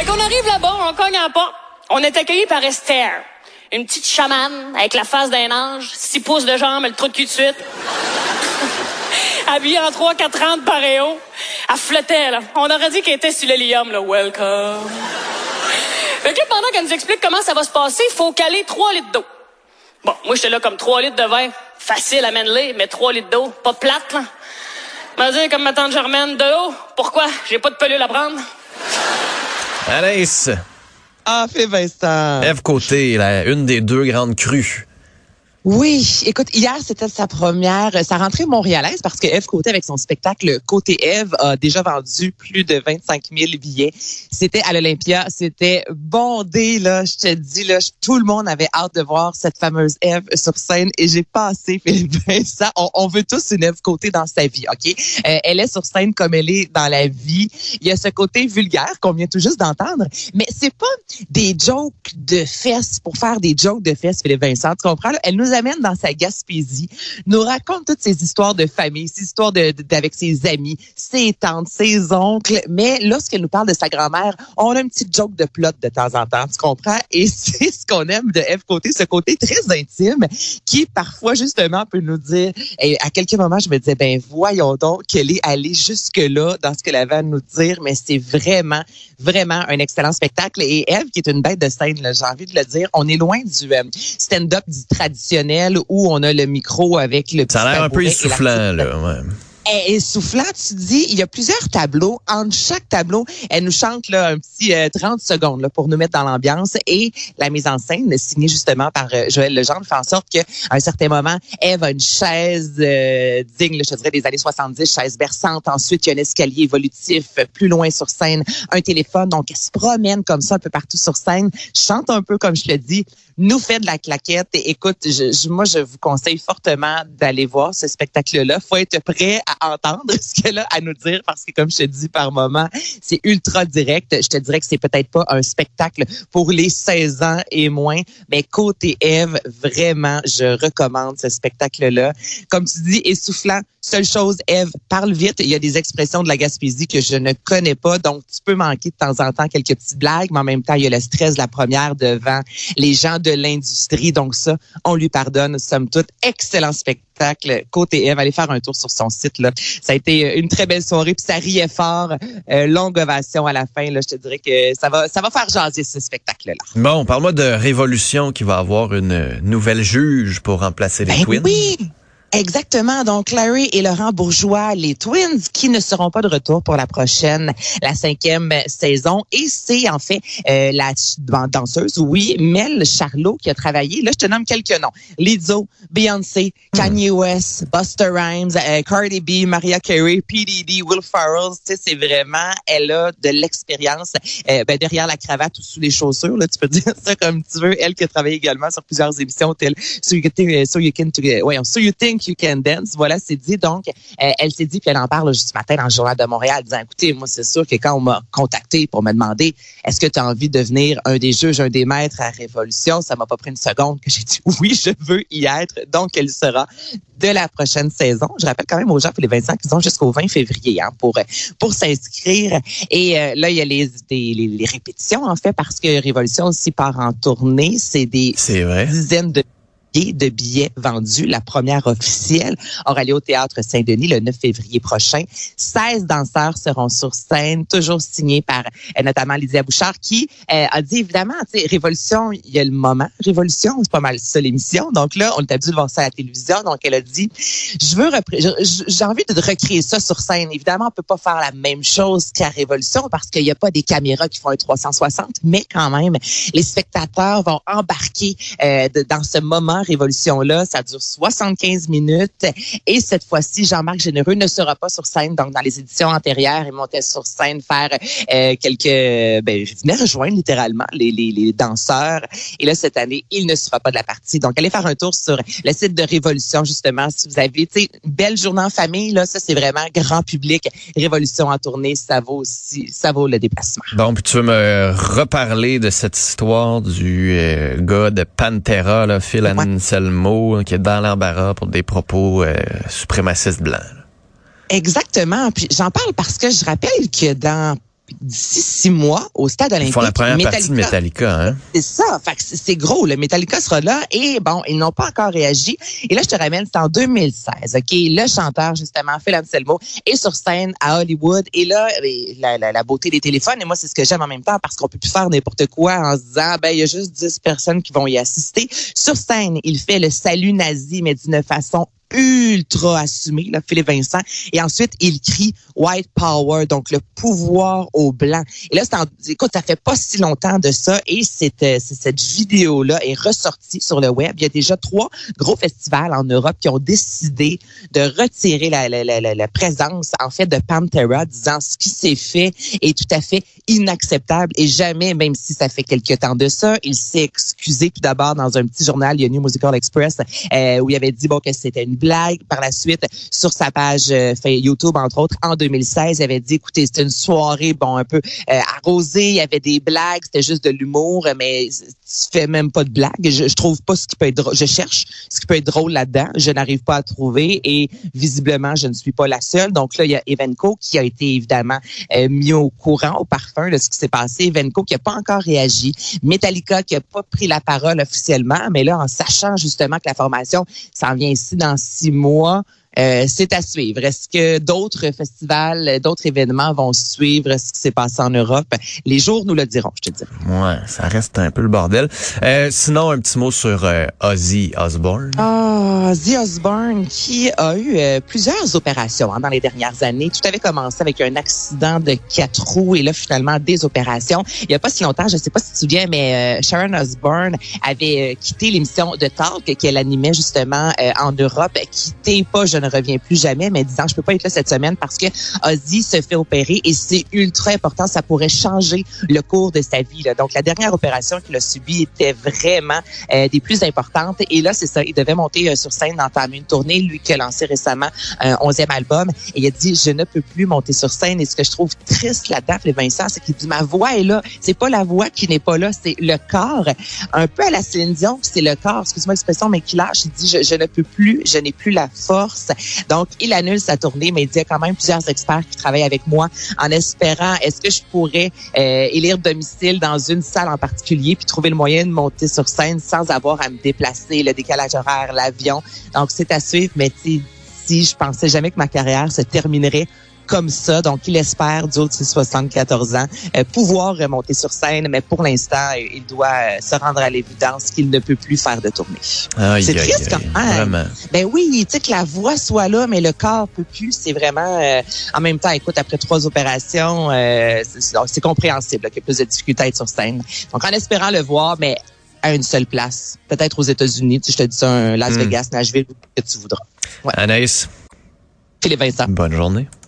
Fait qu'on arrive là-bas, on cogne à la porte. On est accueillis par Esther. Une petite chamane avec la face d'un ange, 6 pouces de jambe, le trou de cul de suite. Habillée en 3-4 ans de paréo. Elle flottait, là. On aurait dit qu'elle était sur le lium, là. Welcome. Fait que là, pendant qu'elle nous explique comment ça va se passer, il faut caler 3 litres d'eau. Bon, moi, j'étais là comme 3 litres de vin. Facile à mêler, mais 3 litres d'eau, pas plate, là. M'a dit, comme ma tante Germaine, de l'eau. Pourquoi? J'ai pas de pelule à prendre. Anaïs. Ah, fait Vincent. Ève Côté, une des 2 grandes crues. Oui, écoute, hier, c'était sa rentrée montréalaise parce que Ève Côté, avec son spectacle Côté Ève, a déjà vendu plus de 25 000 billets. C'était à l'Olympia, c'était bondé, là, je te dis, là, tout le monde avait hâte de voir cette fameuse Ève sur scène et j'ai passé, Philippe Vincent, on veut tous une Ève Côté dans sa vie, OK? Elle est sur scène comme elle est dans la vie. Il y a ce côté vulgaire qu'on vient tout juste d'entendre, mais c'est pas des jokes de fesses pour faire des jokes de fesses, Philippe Vincent, tu comprends? Là? Elle nous amène dans sa Gaspésie, nous raconte toutes ces histoires de famille, ces histoires avec ses amis, ses tantes, ses oncles, mais lorsqu'elle nous parle de sa grand-mère, on a un petit joke de plot de temps en temps, tu comprends? Et c'est ce qu'on aime de Ève Côté, ce côté très intime qui parfois justement peut nous dire, et à quelques moments je me disais, ben voyons donc qu'elle est allée jusque-là dans ce qu'elle avait à nous dire, mais c'est vraiment, vraiment un excellent spectacle. Et Ève, qui est une bête de scène, là, j'ai envie de le dire, on est loin du stand-up du traditionnel où on a le micro avec le petit Ça a l'air un peu essoufflant, là, ouais. Essoufflant, tu dis, il y a plusieurs tableaux. Entre chaque tableau, elle nous chante là, un petit 30 secondes là, pour nous mettre dans l'ambiance. Et la mise en scène, signée justement par Joël Legendre, fait en sorte qu'à un certain moment, Ève a une chaise digne, là, je dirais, des années 70, chaise berçante. Ensuite, il y a un escalier évolutif plus loin sur scène, un téléphone. Donc, elle se promène comme ça un peu partout sur scène, chante un peu, comme je te dis, nous fait de la claquette. Et écoute, moi, je vous conseille fortement d'aller voir ce spectacle-là. Faut être prêt à entendre ce qu'elle a à nous dire parce que, comme je te dis par moment, c'est ultra direct. Je te dirais que c'est peut-être pas un spectacle pour les 16 ans et moins, mais côté Ève, vraiment, je recommande ce spectacle-là. Comme tu dis, essoufflant. Seule chose, Ève, parle vite. Il y a des expressions de la Gaspésie que je ne connais pas, donc tu peux manquer de temps en temps quelques petites blagues, mais en même temps, il y a le stress de la première devant les gens de l'industrie. Donc ça, on lui pardonne. Somme toute, excellent spectacle. Côté Ève, allez faire un tour sur son site, là. Ça a été une très belle soirée, puis ça riait fort. Longue ovation à la fin, là. Je te dirais que ça va faire jaser ce spectacle-là. Bon, parle-moi de Révolution qui va avoir une nouvelle juge pour remplacer les Twins. Oui! Exactement. Donc, Larry et Laurent Bourgeois, les Twins, qui ne seront pas de retour pour la 5e saison. Et c'est, en fait, la danseuse, oui, Mel Charlot, qui a travaillé. Là, je te nomme quelques noms. Lizzo, Beyoncé, Kanye West, Busta Rhymes, Cardi B, Mariah Carey, P. Diddy, Will Ferrell. Tu sais, c'est vraiment, elle a de l'expérience derrière la cravate ou sous les chaussures. Là, tu peux dire ça comme tu veux. Elle qui a travaillé également sur plusieurs émissions telles So You Think You Can Dance. Voilà, c'est dit. Donc, elle s'est dit, puis elle en parle juste ce matin dans le Journal de Montréal, disant, écoutez, moi, c'est sûr que quand on m'a contacté pour me demander, est-ce que tu as envie de devenir un des juges, un des maîtres à Révolution, ça m'a pas pris une seconde que j'ai dit, oui, je veux y être. Donc, elle sera de la prochaine saison. Je rappelle quand même aux gens, pour les 25, qu'ils ont jusqu'au 20 février pour s'inscrire. Et là, il y a les répétitions, en fait, parce que Révolution aussi part en tournée. C'est dizaines de billets vendus. La première officielle aura lieu au Théâtre Saint-Denis le 9 février prochain. 16 danseurs seront sur scène, toujours signés par notamment Lydia Bouchard, qui a dit évidemment, tu sais, Révolution, il y a le moment. Révolution, c'est pas mal ça l'émission. Donc là, on est habitué de voir ça à la télévision. Donc elle a dit, j'ai envie de recréer ça sur scène. Évidemment, on peut pas faire la même chose qu'à Révolution parce qu'il y a pas des caméras qui font un 360, mais quand même, les spectateurs vont embarquer dans ce moment Révolution-là. Ça dure 75 minutes. Et cette fois-ci, Jean-Marc Généreux ne sera pas sur scène. Donc, dans les éditions antérieures, il montait sur scène faire il venait rejoindre littéralement les danseurs. Et là, cette année, il ne sera pas de la partie. Donc, allez faire un tour sur le site de Révolution, justement. Si vous avez, tu sais, une belle journée en famille, là, ça, c'est vraiment grand public. Révolution en tournée, ça vaut le déplacement. Bon, puis tu veux me reparler de cette histoire du gars de Pantera, là, Phil Anselmo, qui est dans l'embarras pour des propos suprémacistes blancs. Exactement. Puis j'en parle parce que je rappelle que dans d'ici 6 mois au Stade olympique. Ils font la première partie de Metallica, hein? C'est ça. Fait que c'est gros. Le Metallica sera là et bon, ils n'ont pas encore réagi. Et là, je te ramène, c'est en 2016. OK? Le chanteur, justement, Phil Anselmo, est sur scène à Hollywood. Et là, la beauté des téléphones, et moi, c'est ce que j'aime en même temps parce qu'on peut plus faire n'importe quoi en se disant, ben, il y a juste 10 personnes qui vont y assister. Sur scène, il fait le salut nazi, mais d'une façon ultra assumé, là, Philippe Vincent. Et ensuite, il crie White Power, donc le pouvoir aux Blancs. Et là, écoute, ça fait pas si longtemps de ça et cette vidéo-là est ressortie sur le web. Il y a déjà 3 gros festivals en Europe qui ont décidé de retirer la présence, en fait, de Pantera, disant ce qui s'est fait est tout à fait inacceptable et jamais, même si ça fait quelque temps de ça, il s'est excusé tout d'abord dans un petit journal, il y a New Musical Express, où il avait dit, bon, que c'était une blague. Par la suite, sur sa page YouTube, entre autres, en 2016, il avait dit, écoutez, c'était une soirée, bon, un peu arrosée, il y avait des blagues, c'était juste de l'humour, mais tu fais même pas de blagues. Je trouve pas ce qui peut être drôle. Je cherche ce qui peut être drôle là-dedans. Je n'arrive pas à trouver et visiblement, je ne suis pas la seule. Donc là, il y a Evenco qui a été évidemment mis au courant, au parfum de ce qui s'est passé. Evenco qui n'a pas encore réagi. Metallica qui n'a pas pris la parole officiellement, mais là, en sachant justement que la formation s'en vient ici dans 6 mois, c'est à suivre. Est-ce que d'autres festivals, d'autres événements vont suivre ce qui s'est passé en Europe? Les jours nous le diront, je te dis. Ouais, ça reste un peu le bordel. Sinon, un petit mot sur Ozzy Osbourne. Ozzy Osbourne qui a eu plusieurs opérations dans les dernières années. Tout avait commencé avec un accident de 4 roues et là, finalement, des opérations. Il n'y a pas si longtemps, je ne sais pas si tu te souviens, mais Sharon Osbourne avait quitté l'émission de Talk qu'elle animait justement en Europe. Quittez pas, je ne reviens plus jamais, mais disant je peux pas être là cette semaine parce que Ozzy se fait opérer et c'est ultra important, ça pourrait changer le cours de sa vie, là. Donc la dernière opération qu'il a subie était vraiment des plus importantes et là c'est ça, il devait monter sur scène, entamer une tournée, lui qui a lancé récemment un 11e album et il a dit je ne peux plus monter sur scène et ce que je trouve triste là-dedans, Philippe Vincent, c'est qu'il dit ma voix est là, c'est pas la voix qui n'est pas là, c'est le corps, un peu à la Céline Dion, c'est le corps, excuse-moi l'expression, mais qui lâche, il dit je ne peux plus, je n'ai plus la force. Donc, il annule sa tournée, mais il dit y a quand même plusieurs experts qui travaillent avec moi en espérant, est-ce que je pourrais élire domicile dans une salle en particulier puis trouver le moyen de monter sur scène sans avoir à me déplacer, le décalage horaire, l'avion. Donc, c'est à suivre, mais si je pensais jamais que ma carrière se terminerait comme ça. Donc, il espère, du haut de ses 74 ans, pouvoir remonter sur scène, mais pour l'instant, il doit se rendre à l'évidence qu'il ne peut plus faire de tournée. C'est triste quand même. Vraiment. Ben oui, tu sais que la voix soit là, mais le corps peut plus. C'est vraiment, en même temps, écoute, après 3 opérations, c'est compréhensible qu'il y a plus de difficultés à être sur scène. Donc, en espérant le voir, mais à une seule place, peut-être aux États-Unis, tu sais, je te dis ça, un Las Vegas, Nashville, que tu voudras. Ouais. Anaïs. Philippe Vincent. Bonne journée.